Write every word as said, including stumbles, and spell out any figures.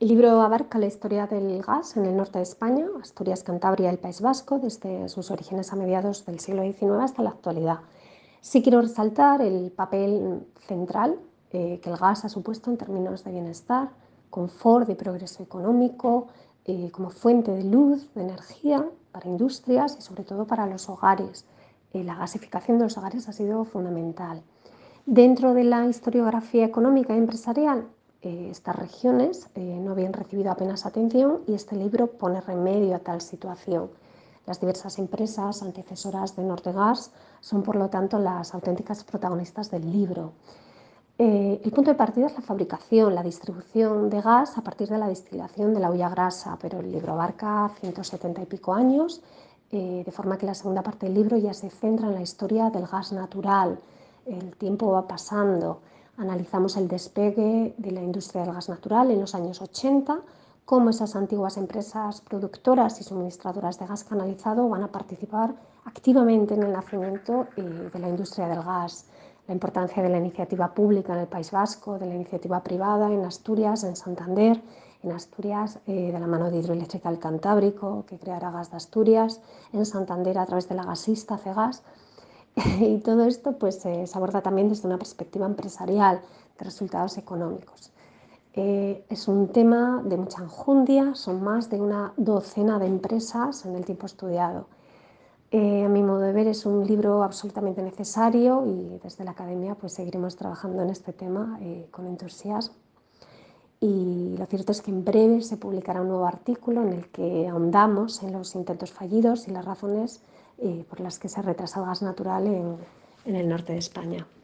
El libro abarca la historia del gas en el norte de España, Asturias, Cantabria y el País Vasco, desde sus orígenes a mediados del siglo diecinueve hasta la actualidad. Sí quiero resaltar el papel central eh, que el gas ha supuesto en términos de bienestar, confort y progreso económico, eh, como fuente de luz, de energía para industrias y sobre todo para los hogares. Eh, la gasificación de los hogares ha sido fundamental. Dentro de la historiografía económica y empresarial, eh, estas regiones eh, no habían recibido apenas atención y este libro pone remedio a tal situación. Las diversas empresas antecesoras de Nortegas son, por lo tanto, las auténticas protagonistas del libro. Eh, el punto de partida es la fabricación, la distribución de gas a partir de la destilación de la hulla grasa, pero el libro abarca ciento setenta y pico años, eh, de forma que la segunda parte del libro ya se centra en la historia del gas natural. El tiempo va pasando, analizamos el despegue de la industria del gas natural en los años ochenta, cómo esas antiguas empresas productoras y suministradoras de gas canalizado van a participar activamente en el nacimiento eh, de la industria del gas. La importancia de la iniciativa pública en el País Vasco, de la iniciativa privada en Asturias, en Santander, en Asturias eh, de la mano de Hidroeléctrica del Cantábrico, que creará Gas de Asturias, en Santander a través de la gasista Cegas. Y todo esto pues, eh, se aborda también desde una perspectiva empresarial, de resultados económicos. Eh, es un tema de mucha enjundia, son más de una docena de empresas en el tiempo estudiado. Eh, a mi modo de ver es un libro absolutamente necesario y desde la academia pues seguiremos trabajando en este tema eh, con entusiasmo. Y lo cierto es que en breve se publicará un nuevo artículo en el que ahondamos en los intentos fallidos y las razones eh, por las que se retrasa el gas natural en, en el norte de España.